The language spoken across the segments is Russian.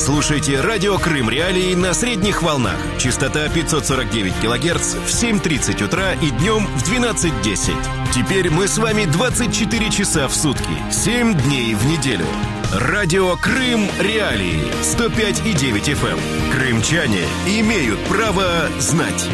Слушайте радио Крым Реалии на средних волнах. Частота 549 килогерц в 7:30 утра и днем в 12:10. Теперь мы с вами 24 часа в сутки, 7 дней в неделю. Радио Крым Реалии 105,9 FM. Крымчане имеют право знать.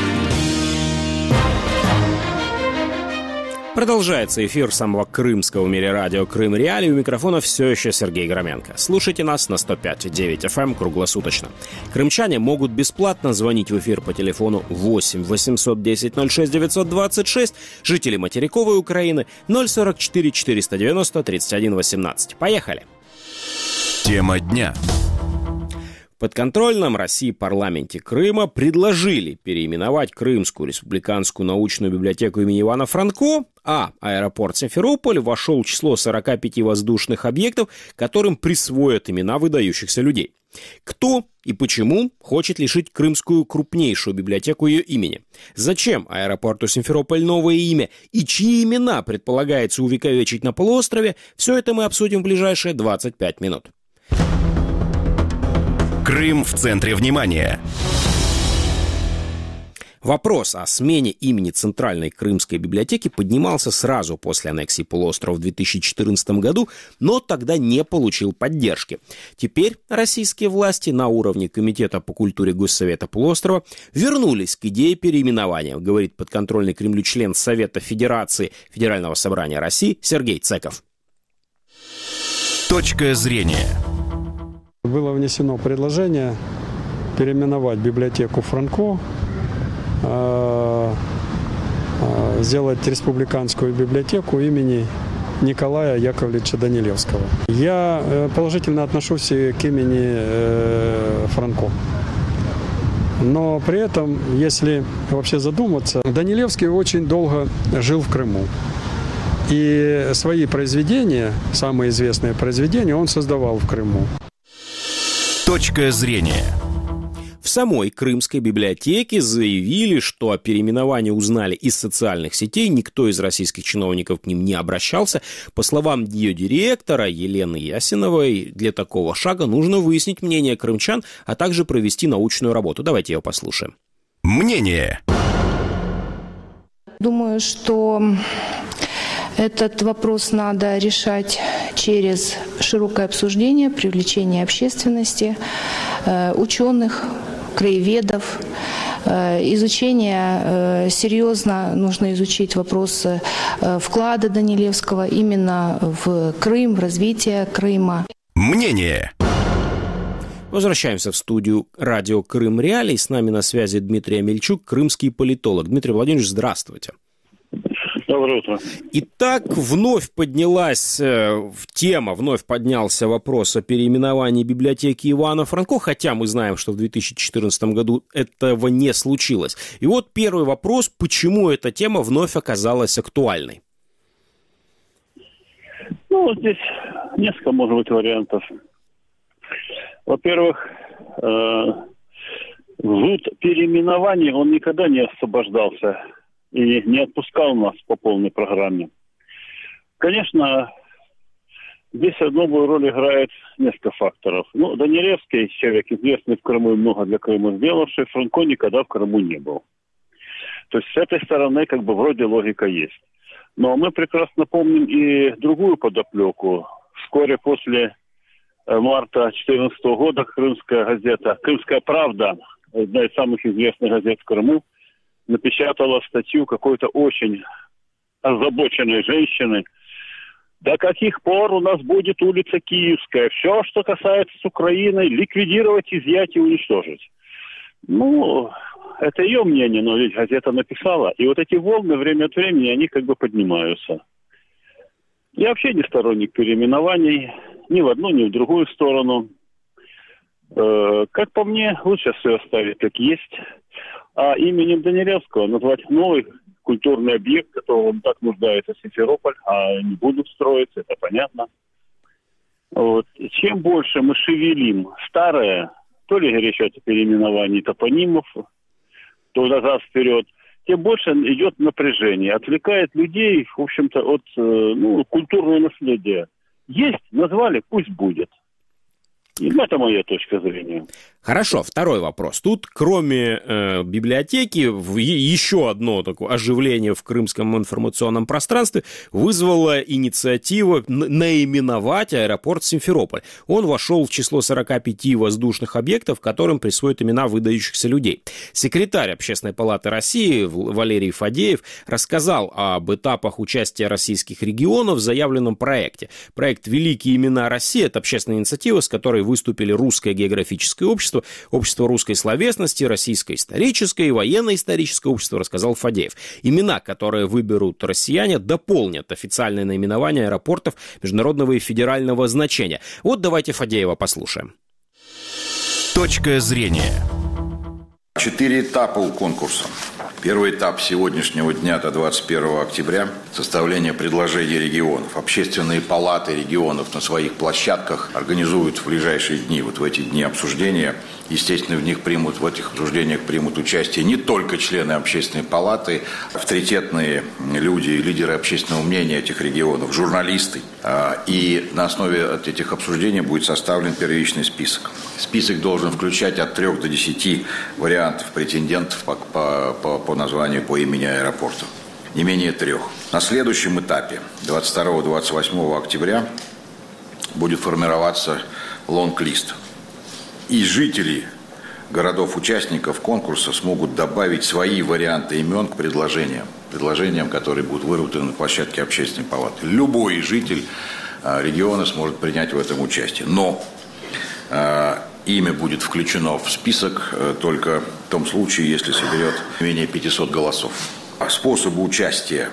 Продолжается эфир самого крымского в мире радио Крым Реалии. У микрофона все еще Сергей Громенко. Слушайте нас на 105,9 FM круглосуточно. Крымчане могут бесплатно звонить в эфир по телефону 8 810 06 926. Жители материковой Украины 044 490 31 18. Поехали! Тема дня. В подконтрольном России парламенте Крыма предложили переименовать Крымскую республиканскую научную библиотеку имени Ивана Франко, а аэропорт Симферополь вошел в число 45 воздушных объектов, которым присвоят имена выдающихся людей. Кто и почему хочет лишить крымскую крупнейшую библиотеку ее имени? Зачем аэропорту Симферополь новое имя? И чьи имена предполагается увековечить на полуострове? Все это мы обсудим в ближайшие 25 минут. Крым в центре внимания. Вопрос о смене имени Центральной Крымской библиотеки поднимался сразу после аннексии полуострова в 2014 году, но тогда не получил поддержки. Теперь российские власти на уровне Комитета по культуре Госсовета полуострова вернулись к идее переименования, говорит подконтрольный Кремлю член Совета Федерации Федерального собрания России Сергей Цеков. Точка зрения. Было внесено предложение переименовать библиотеку Франко, сделать республиканскую библиотеку имени Николая Яковлевича Данилевского. Я положительно отношусь к имени Франко. Но при этом, если вообще задуматься, Данилевский очень долго жил в Крыму. И свои произведения, самые известные произведения, он создавал в Крыму. Точка зрения. В самой Крымской библиотеке заявили, что о переименовании узнали из социальных сетей, никто из российских чиновников к ним не обращался. По словам ее директора Елены Ясиновой, для такого шага нужно выяснить мнение крымчан, а также провести научную работу. Давайте ее послушаем. Мнение. Думаю, что этот вопрос надо решать через широкое обсуждение, привлечение общественности, ученых, краеведов, изучение, серьезно нужно изучить вопрос вклада Данилевского именно в Крым, в развитие Крыма. Мнение. Возвращаемся в студию радио Крым Реалии. С нами на связи Дмитрий Амельчук, крымский политолог. Дмитрий Владимирович, здравствуйте. Доброе утро. Итак, вновь поднялся вопрос о переименовании библиотеки Ивана Франко, хотя мы знаем, что в 2014 году этого не случилось. И вот первый вопрос, почему эта тема вновь оказалась актуальной? Здесь несколько, может быть, вариантов. Во-первых, зуд переименований, он никогда не освобождался и не отпускал нас по полной программе. Конечно, здесь новую роль играет несколько факторов. Данилевский, человек известный в Крыму и много для Крыма сделавший, Франко никогда в Крыму не был. То есть с этой стороны вроде логика есть. Но мы прекрасно помним и другую подоплеку. Вскоре после марта 2014 года крымская газета «Крымская правда», одна из самых известных газет в Крыму, напечатала статью какой-то очень озабоченной женщины. До каких пор у нас будет улица Киевская? Все, что касается с Украиной, ликвидировать, изъять и уничтожить. Это ее мнение, но ведь газета написала. И вот эти волны время от времени, они поднимаются. Я вообще не сторонник переименований ни в одну, ни в другую сторону. Как по мне, лучше все оставить как есть. А именем Данилевского назвать новый культурный объект, которого он так нуждается, Симферополь, а не будут строиться, это понятно. Чем больше мы шевелим старое, то ли речь о переименовании топонимов, то назад вперед, тем больше идет напряжение, отвлекает людей, в общем-то, от культурного наследия. Есть, назвали, пусть будет. И это моя точка зрения. Хорошо, второй вопрос. Тут, кроме библиотеки, еще одно такое оживление в крымском информационном пространстве вызвала инициатива наименовать аэропорт Симферополь. Он вошел в число 45 воздушных объектов, которым присвоят имена выдающихся людей. Секретарь Общественной палаты России Валерий Фадеев рассказал об этапах участия российских регионов в заявленном проекте. Проект «Великие имена России» — это общественная инициатива, с которой выступили Русское географическое общество, Общество русской словесности, Российское историческое и военно-историческое общество, рассказал Фадеев. Имена, которые выберут россияне, дополнят официальное наименование аэропортов международного и федерального значения. Вот давайте Фадеева послушаем. Точка зрения. 4 этапа у конкурса. Первый этап сегодняшнего дня до 21 октября – составление предложений регионов. Общественные палаты регионов на своих площадках организуют в ближайшие дни, вот в эти дни обсуждения. Естественно, в этих обсуждениях примут участие не только члены общественной палаты, авторитетные люди, лидеры общественного мнения этих регионов, журналисты. И на основе этих обсуждений будет составлен первичный список. Список должен включать от 3 до 10 вариантов претендентов по названию, по имени аэропорта. Не менее 3. На следующем этапе, 22-28 октября, будет формироваться лонг-лист. И жители городов-участников конкурса смогут добавить свои варианты имен к предложениям, которые будут выработаны на площадке общественной палаты. Любой житель региона сможет принять в этом участие. Но имя будет включено в список только в том случае, если соберет менее 500 голосов. Способы участия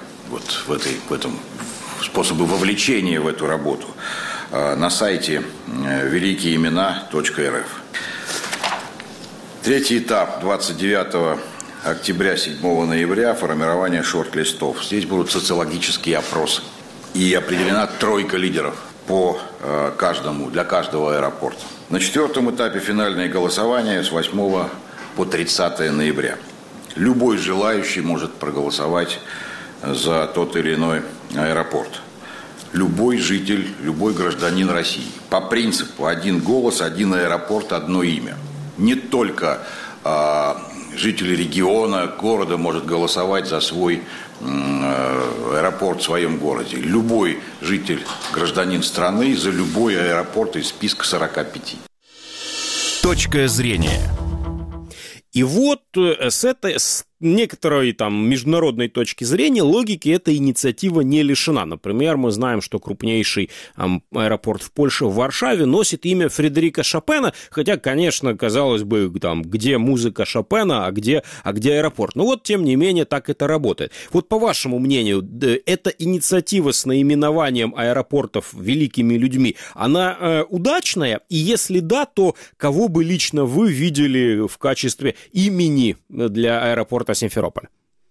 способы вовлечения в эту работу на сайте великиеимена.рф. Третий этап 29 октября, 7 ноября формирование шорт-листов. Здесь будут социологические опросы. И определена 3 лидеров для каждого аэропорта. На 4-м этапе финальное голосование с 8 по 30 ноября. Любой желающий может проголосовать за тот или иной аэропорт. Любой житель, любой гражданин России. По принципу 1 голос, 1 аэропорт, 1 имя. Не только житель региона, города может голосовать за свой аэропорт в своем городе. Любой житель, гражданин страны за любой аэропорт из списка 45. Точка зрения. И вот с некоторой международной точки зрения логики эта инициатива не лишена. Например, мы знаем, что крупнейший аэропорт в Польше, в Варшаве, носит имя Фредерика Шопена, хотя, конечно, казалось бы, где музыка Шопена, а где аэропорт. Но вот, тем не менее, так это работает. Вот по вашему мнению, эта инициатива с наименованием аэропортов великими людьми, она удачная? И если да, то кого бы лично вы видели в качестве имени для аэропорта Симферополь?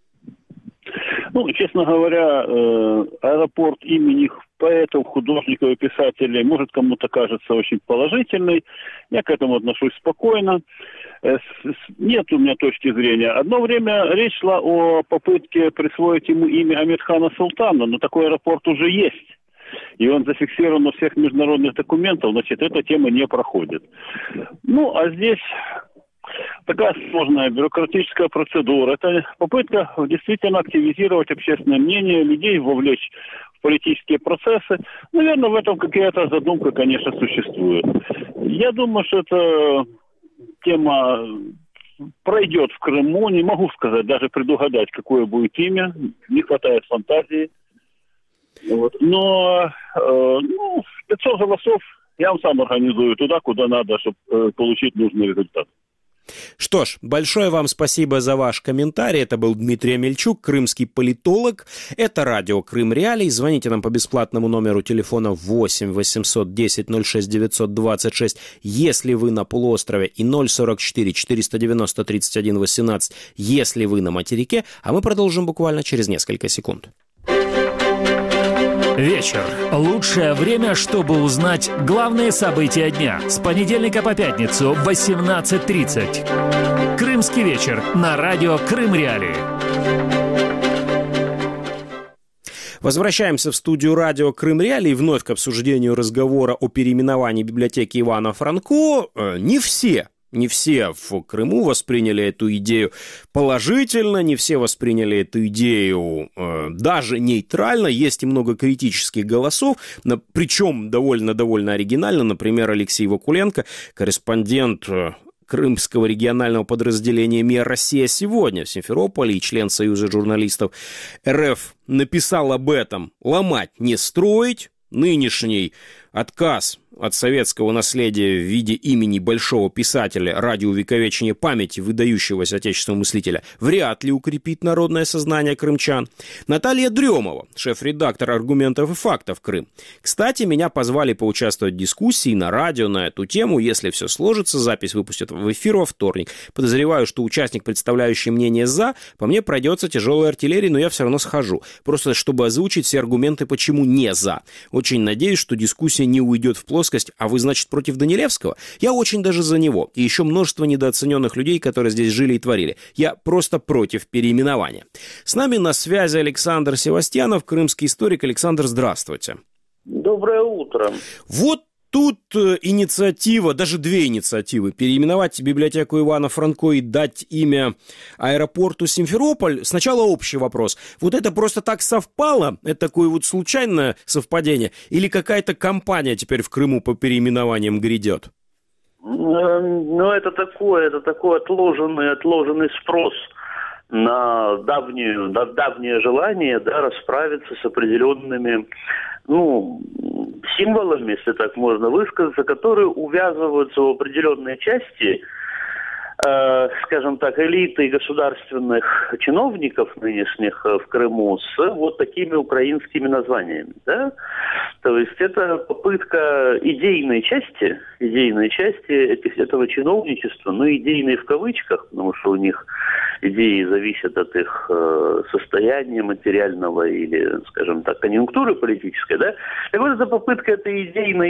Честно говоря, аэропорт имени поэтов, художников и писателей, может, кому-то кажется очень положительный. Я к этому отношусь спокойно. Нет у меня точки зрения. Одно время речь шла о попытке присвоить ему имя Амирхана Султана, но такой аэропорт уже есть. И он зафиксирован у всех международных документов, значит, эта тема не проходит. А здесь такая сложная бюрократическая процедура. Это попытка действительно активизировать общественное мнение, людей вовлечь в политические процессы. Наверное, в этом какая-то задумка, конечно, существует. Я думаю, что эта тема пройдет в Крыму. Не могу сказать, даже предугадать, какое будет имя. Не хватает фантазии. Но 500 голосов я вам сам организую туда, куда надо, чтобы получить нужный результат. Что ж, большое вам спасибо за ваш комментарий. Это был Дмитрий Амельчук, крымский политолог. Это радио Крым Реалии. Звоните нам по бесплатному номеру телефона 8 800 10 06 926, если вы на полуострове, и 044 490 31 18, если вы на материке. А мы продолжим буквально через несколько секунд. Вечер. Лучшее время, чтобы узнать главные события дня. С понедельника по пятницу в 18:30. Крымский вечер на радио Крым Реалии. Возвращаемся в студию радио «Крым Реалии» вновь к обсуждению разговора о переименовании библиотеки Ивана Франко. Не все в Крыму восприняли эту идею положительно, не все восприняли эту идею даже нейтрально. Есть и много критических голосов, причем довольно оригинально. Например, Алексей Вакуленко, корреспондент крымского регионального подразделения МИА «Россия сегодня» в Симферополе и член Союза журналистов РФ, написал об этом: «Ломать, не строить». Нынешний отказ от советского наследия в виде имени большого писателя ради увековечения памяти выдающегося отечественного мыслителя вряд ли укрепит народное сознание крымчан. Наталья Дремова, шеф-редактор «Аргументов и фактов. Крым». Кстати, меня позвали поучаствовать в дискуссии на радио на эту тему. Если все сложится, запись выпустят в эфир во вторник. Подозреваю, что участник, представляющий мнение «за», по мне пройдется тяжелой артиллерией, но я все равно схожу. Просто чтобы озвучить все аргументы, почему не «за». Очень надеюсь, что дискуссия не уйдет в плоскость: а вы, значит, против Данилевского? Я очень даже за него. И еще множество недооцененных людей, которые здесь жили и творили. Я просто против переименования. С нами на связи Александр Севастьянов, крымский историк. Александр, здравствуйте. Доброе утро. Вот тут инициатива, даже две инициативы: переименовать библиотеку Ивана Франко и дать имя аэропорту Симферополь. Сначала общий вопрос. Вот это просто так совпало? Это такое вот случайное совпадение? Или какая-то кампания теперь в Крыму по переименованиям грядет? Ну, это такой отложенный спрос на давнее желание, да, расправиться с определенными, символами, если так можно высказаться, которые увязываются в определенной части, скажем так, элиты государственных чиновников нынешних в Крыму с вот такими украинскими названиями, да? То есть это попытка идейной части этого чиновничества, идейной в кавычках, потому что у них идеи зависят от их состояния материального или, скажем так, конъюнктуры политической, да? Так вот, это попытка этой идейной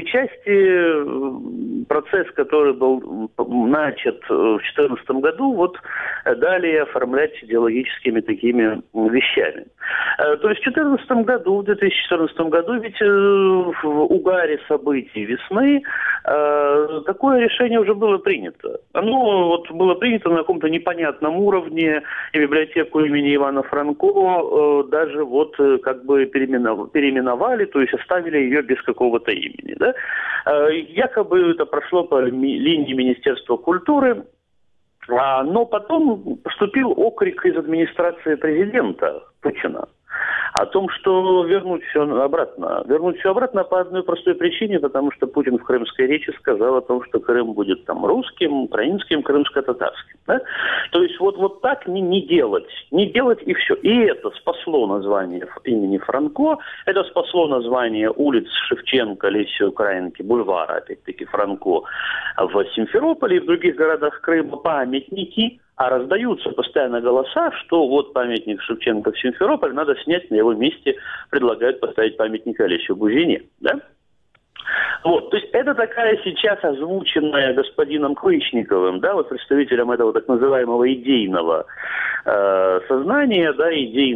части, процесс, который был начат в 2014 году, вот далее оформлять идеологическими такими вещами. То есть в 2014 году ведь в угаре событий весны такое решение уже было принято. Оно вот было принято на каком-то непонятном уровне, и библиотеку имени Ивана Франко даже вот как бы переименовали, то есть оставили ее без какого-то имени. Да? Якобы это прошло по линии Министерства культуры, но потом поступил окрик из администрации президента Путина о том, что вернуть все обратно. Вернуть все обратно по одной простой причине, потому что Путин в крымской речи сказал о том, что Крым будет там русским, украинским, крымско-татарским. Да? То есть вот так не делать и все. И это спасло название имени Франко, это спасло название улиц Шевченко, Леси Украинки, бульвара, опять-таки, Франко в Симферополе и в других городах Крыма памятники. А раздаются постоянно голоса, что вот памятник Шевченко в Симферополе надо снять, на его месте предлагают поставить памятник Олесю Бузине. Да? Вот, то есть это такая сейчас озвученная господином Клычниковым, да, вот представителем этого так называемого идейного сознания, да,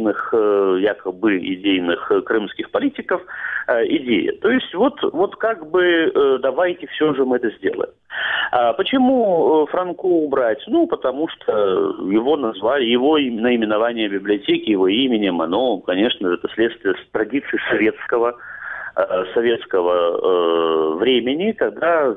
якобы идейных крымских политиков идея. То есть вот как бы давайте все же мы это сделаем. Почему Франко убрать? Потому что его назвали, его наименование библиотеки, его именем, оно, конечно, это следствие традиции советского времени, когда в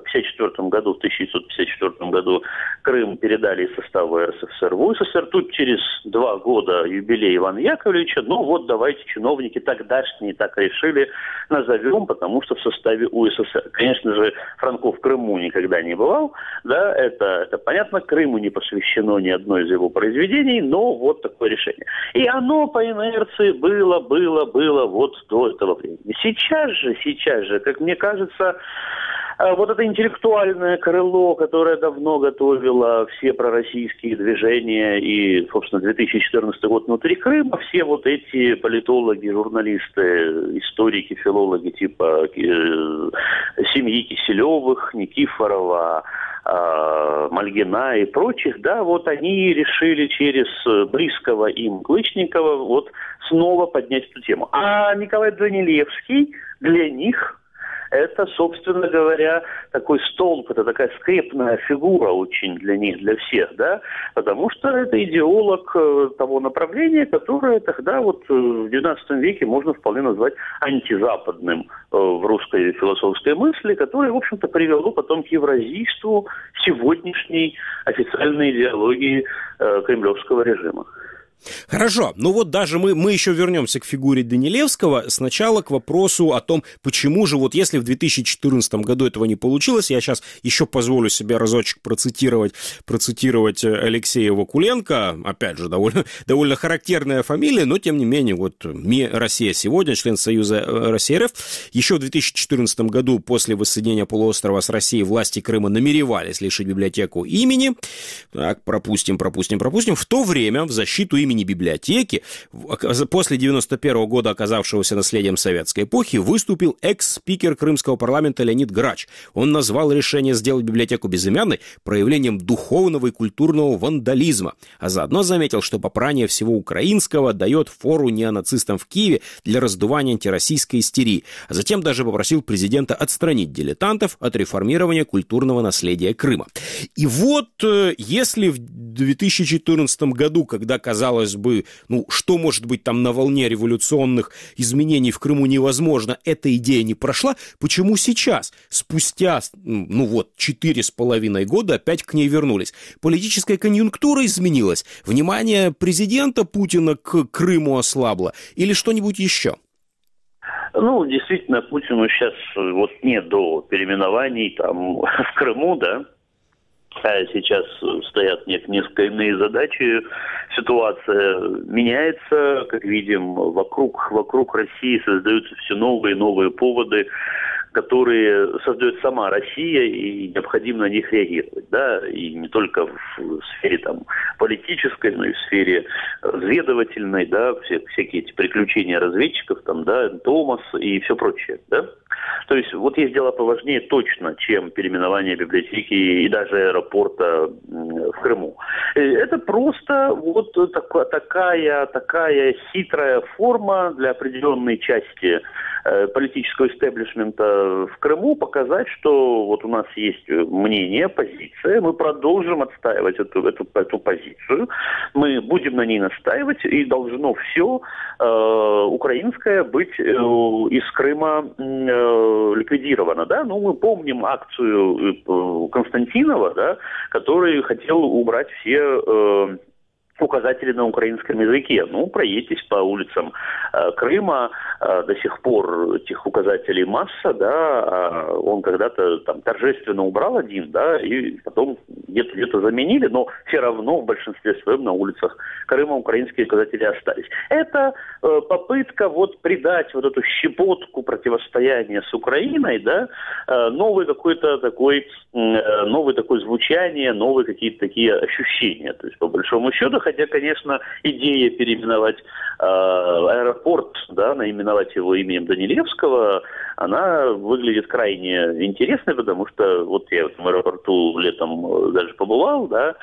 1954 году Крым передали из состава РСФСР в УССР. Тут через 2 года юбилей Ивана Яковлевича, давайте чиновники тогдашние так решили, назовем, потому что в составе УССР. Конечно же, Франко в Крыму никогда не бывал, да, это понятно, Крыму не посвящено ни одно из его произведений, но вот такое решение. И оно по инерции было вот до этого времени. Сейчас же, как мне кажется, вот это интеллектуальное крыло, которое давно готовило все пророссийские движения и, собственно, 2014 год внутри Крыма, все вот эти политологи, журналисты, историки, филологи типа семьи Киселевых, Никифорова, Мальгина и прочих, да, вот они решили через близкого им Клычникова вот снова поднять эту тему. А Николай Данилевский для них это, собственно говоря, такой столб, это такая скрепная фигура очень для них, для всех, да, потому что это идеолог того направления, которое тогда вот в XIX веке можно вполне назвать антизападным в русской философской мысли, которое, в общем-то, привело потом к евразийству сегодняшней официальной идеологии кремлевского режима. Хорошо, ну вот даже мы еще вернемся к фигуре Данилевского. Сначала к вопросу о том, почему же вот если в 2014 году этого не получилось, я сейчас еще позволю себе разочек процитировать Алексея Вакуленко, опять же, довольно характерная фамилия, но тем не менее, вот «Россия сегодня», член Союза России РФ, еще в 2014 году после воссоединения полуострова с Россией власти Крыма намеревались лишить библиотеку имени. Так, пропустим. В то время в защиту имени библиотеки, после 91 года оказавшегося наследием советской эпохи, выступил экс-спикер Крымского парламента Леонид Грач. Он назвал решение сделать библиотеку безымянной проявлением духовного и культурного вандализма, а заодно заметил, что попрание всего украинского дает фору неонацистам в Киеве для раздувания антироссийской истерии, а затем даже попросил президента отстранить дилетантов от реформирования культурного наследия Крыма. И вот, если в 2014 году, когда казалось бы, что может быть там на волне революционных изменений в Крыму невозможно, эта идея не прошла, почему сейчас, спустя, 4,5 года опять к ней вернулись? Политическая конъюнктура изменилась? Внимание президента Путина к Крыму ослабло? Или что-нибудь еще? Действительно, Путину сейчас не до переименований там в Крыму, да. А сейчас стоят несколько иные задачи. Ситуация меняется, как видим, вокруг России создаются все новые и новые поводы, которые создает сама Россия, и необходимо на них реагировать, да, и не только в сфере там политической, но и в сфере разведывательной, да, всякие эти приключения разведчиков, там, да, Томас и все прочее, да. То есть вот есть дела поважнее точно, чем переименование библиотеки и даже аэропорта в Крыму. Это просто вот такая хитрая форма для определенной части политического истеблишмента в Крыму показать, что вот у нас есть мнение, позиция, мы продолжим отстаивать эту позицию, мы будем на ней настаивать, и должно все украинское быть из Крыма ликвидировано, да, мы помним акцию Константинова, да, который хотел убрать все указатели на украинском языке. Проедьтесь по улицам Крыма, до сих пор этих указателей масса, да, он когда-то там торжественно убрал один, да, и потом где-то заменили, но все равно в большинстве своем на улицах Крыма украинские указатели остались. Это попытка придать эту щепотку противостояния с Украиной, да, новое такое звучание, новые какие-то такие ощущения. То есть, по большому счету, хотя, конечно, идея переименовать аэропорт, да, наименовать его именем Данилевского, она выглядит крайне интересной, потому что я в этом аэропорту летом даже побывал, да,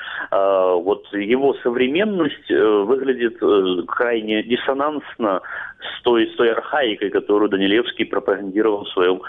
его современность выглядит крайне диссонансно с той архаикой, которую Данилевский пропагандировал в своем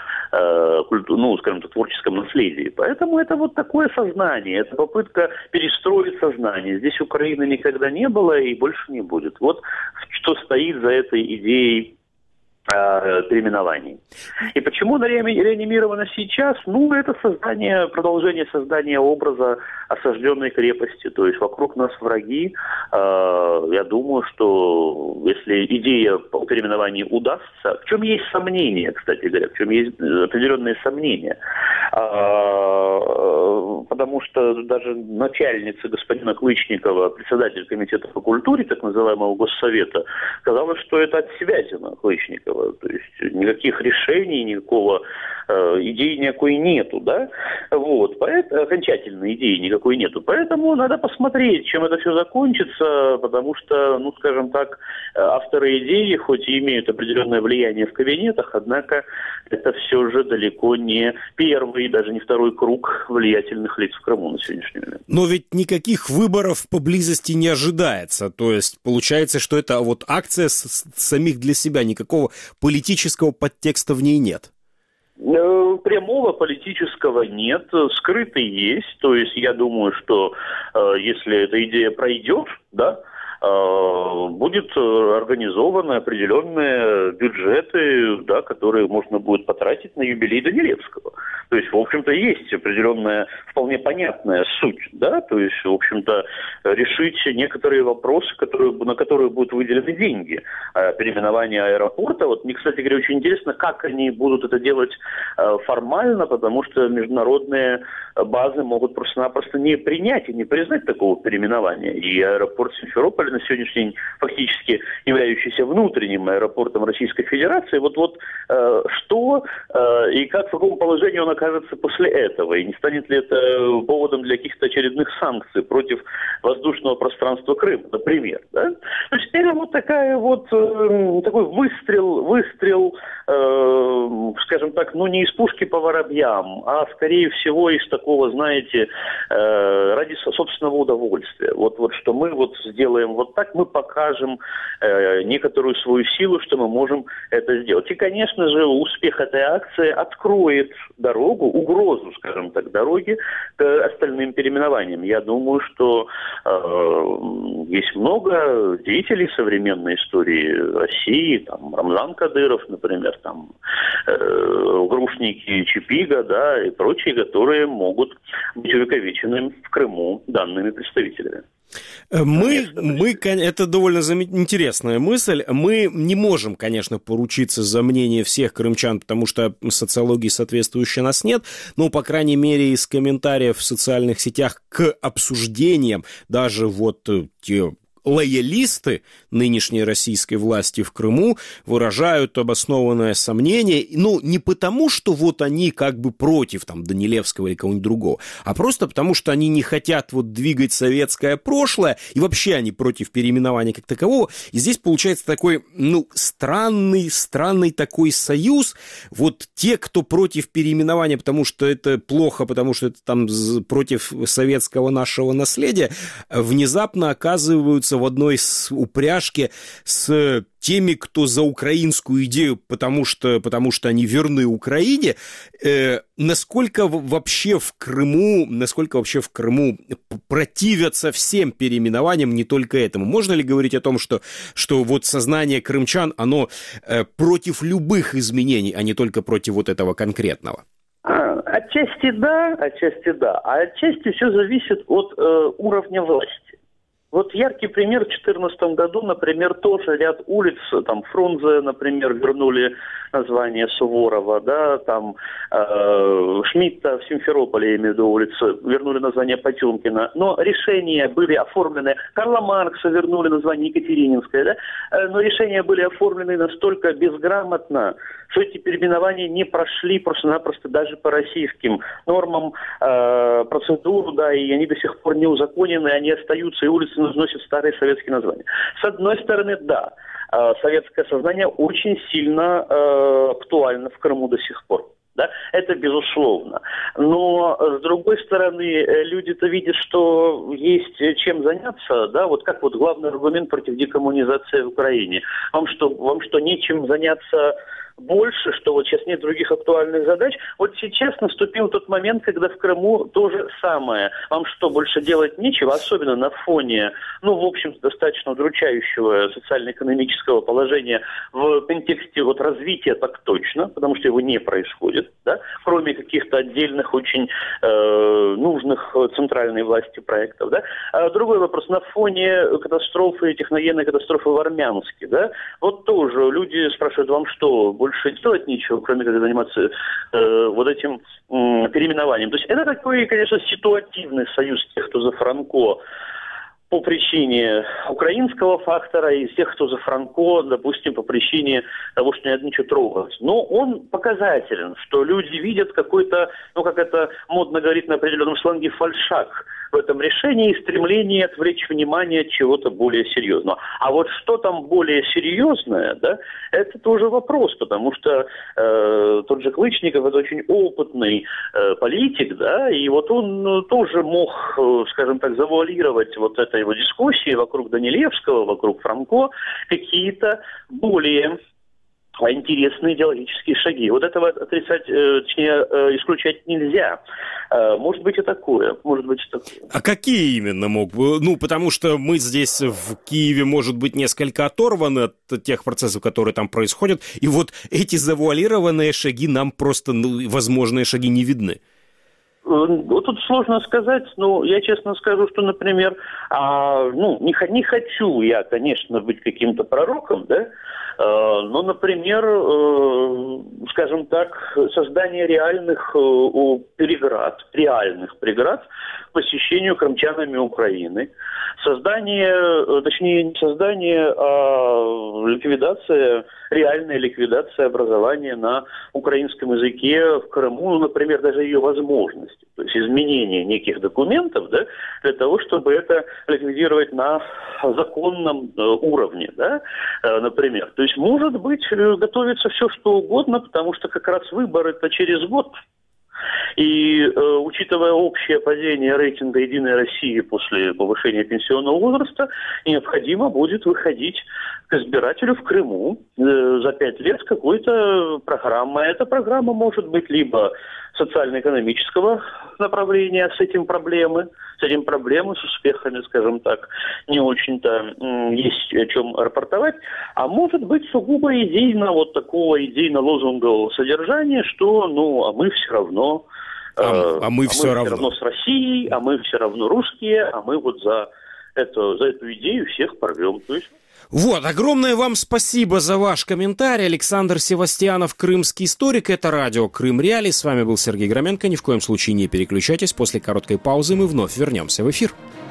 творческом наследии. Поэтому это такое сознание, это попытка перестроить сознание. Здесь Украины никогда не было и больше не будет. Вот что стоит за этой идеей переименований. И почему она реанимирована сейчас? Это продолжение создания образа осажденной крепости. То есть вокруг нас враги. Я думаю, что если идея по переименованию удастся, в чем есть сомнения, кстати говоря, в чем есть определенные сомнения, потому что даже начальница господина Клычникова, председатель комитета по культуре, так называемого Госсовета, сказала, что это от Связина Клычникова. То есть никаких решений, никакого идеи никакой нету, да? Вот, поэтому окончательной идеи никакой нету. Поэтому надо посмотреть, чем это все закончится, потому что, ну, скажем так, авторы идеи, хоть и имеют определенное влияние в кабинетах, однако это все же далеко не первый, даже не второй круг влиятельных лиц в Крыму на сегодняшний момент. Но ведь никаких выборов поблизости не ожидается. То есть получается, что это вот акция самих для себя, никакого политического подтекста в ней нет. Прямого политического нет, скрытый есть. То есть я думаю, что если эта идея пройдет, да, будет организованы определенные бюджеты, да, которые можно будет потратить на юбилей Данилевского. То есть, в общем-то, есть определенная, вполне понятная суть, да, то есть, в общем-то, решить некоторые вопросы, на которые будут выделены деньги. Переименование аэропорта, вот мне, кстати говоря, очень интересно, как они будут это делать формально, потому что международные базы могут просто-напросто не принять и не признать такого переименования. И аэропорт Симферополя на сегодняшний день фактически являющийся внутренним аэропортом Российской Федерации, вот что и как, в каком положении он окажется после этого, и не станет ли это поводом для каких-то очередных санкций против воздушного пространства Крыма, например, да? То есть теперь вот такой выстрел, скажем так, ну не из пушки по воробьям, а скорее всего из такого, знаете, ради собственного удовольствия. Вот что мы вот сделаем вот так, мы покажем некоторую свою силу, что мы можем это сделать. И, конечно же, успех этой акции откроет дорогу, угрозу, скажем так, дороги к остальным переименованиям. Я думаю, что есть много деятелей современной истории России, там Рамзан Кадыров, например, там грушники Чипига, да, и прочие, которые могут быть увековечены в Крыму данными представителями. Это довольно интересная мысль. Мы не можем, конечно, поручиться за мнение всех крымчан, потому что социологии соответствующей у нас нет, но, по крайней мере, из комментариев в социальных сетях к обсуждениям даже вот те лоялисты нынешней российской власти в Крыму выражают обоснованное сомнение, ну, не потому, что вот они как бы против там Данилевского или кого-нибудь другого, а просто потому, что они не хотят вот двигать советское прошлое, и вообще они против переименования как такового. И здесь получается такой, ну, странный такой союз. Вот те, кто против переименования, потому что это плохо, потому что это там против советского нашего наследия, внезапно оказываются в одной упряжке с теми, кто за украинскую идею, потому что они верны Украине. Насколько вообще в Крыму противятся всем переименованиям, не только этому? Можно ли говорить о том, что вот сознание крымчан, оно против любых изменений, а не только против вот этого конкретного? Отчасти да, а отчасти все зависит от уровня власти. Вот яркий пример: в 2014 году, например, тоже ряд улиц, там Фрунзе, например, вернули название Суворова, да, там Шмидта в Симферополе, я имею в виду улицу, вернули название Потемкина, но решения были оформлены, Карла Маркса вернули название Екатерининское, да, но решения были оформлены настолько безграмотно, что эти переименования не прошли просто-напросто даже по российским нормам, процедуру, да, и они до сих пор не узаконены, они остаются, и улицы носят старые советские названия. С одной стороны, да, советское сознание очень сильно актуально в Крыму до сих пор. Да? Это безусловно. Но, с другой стороны, люди-то видят, что есть чем заняться, да, вот как вот главный аргумент против декоммунизации в Украине. Вам что, нечем заняться больше, что вот сейчас нет других актуальных задач? Вот сейчас наступил тот момент, когда в Крыму то же самое. Вам что, больше делать нечего? Особенно на фоне, ну, в общем-то, достаточно удручающего социально-экономического положения в контексте вот развития, так точно, потому что его не происходит, да, кроме каких-то отдельных очень нужных центральной власти проектов, да. А другой вопрос: на фоне катастрофы, техногенной катастрофы в Армянске, да, вот тоже люди спрашивают: вам что, больше больше делать нечего, кроме как заниматься вот этим переименованием. То есть это такой, конечно, ситуативный союз тех, кто за Франко, по причине украинского фактора, и из тех, кто за Франко, допустим, по причине того, что не надо ничего трогать. Но он показателен, что люди видят какой-то, как это модно говорить на определенном сленге, фальшак в этом решении и стремление отвлечь внимание от чего-то более серьезного. А вот что там более серьезное, да, это тоже вопрос, потому что тот же Клычников — это очень опытный политик, да, и вот он тоже мог, скажем так, завуалировать вот этой его дискуссии вокруг Данилевского, вокруг Франко, какие-то более интересные идеологические шаги. Вот этого отрицать, точнее, исключать нельзя. Может быть и такое, А какие именно мог бы? Потому что мы здесь в Киеве, может быть, несколько оторваны от тех процессов, которые там происходят, и вот эти завуалированные шаги нам просто, возможные шаги не видны. Тут сложно сказать, но я честно скажу, что, например, не хочу я, конечно, быть каким-то пророком, да, но, например, скажем так, создание реальных преград к посещению крымчанами Украины, реальная ликвидация образования на украинском языке в Крыму, например, даже ее возможности, то есть изменение неких документов, да, для того, чтобы это ликвидировать на законном уровне, да, например. То есть, может быть, готовится все, что угодно, потому что как раз выборы-то через год. И учитывая общее падение рейтинга «Единой России» после повышения пенсионного возраста, необходимо будет выходить к избирателю в Крыму за 5 лет с какой-то программой. Эта программа может быть либо социально-экономического направления с этим проблемы, с успехами, скажем так, не очень-то есть о чем рапортовать, а может быть сугубо идейно-лозунгового содержания, что, мы все равно... мы все равно с Россией, а мы все равно русские, а мы вот за эту идею всех порвем. То есть... Вот, огромное вам спасибо за ваш комментарий. Александр Севастьянов, крымский историк. Это радио Крым Реалии. С вами был Сергей Громенко. Ни в коем случае не переключайтесь. После короткой паузы мы вновь вернемся в эфир.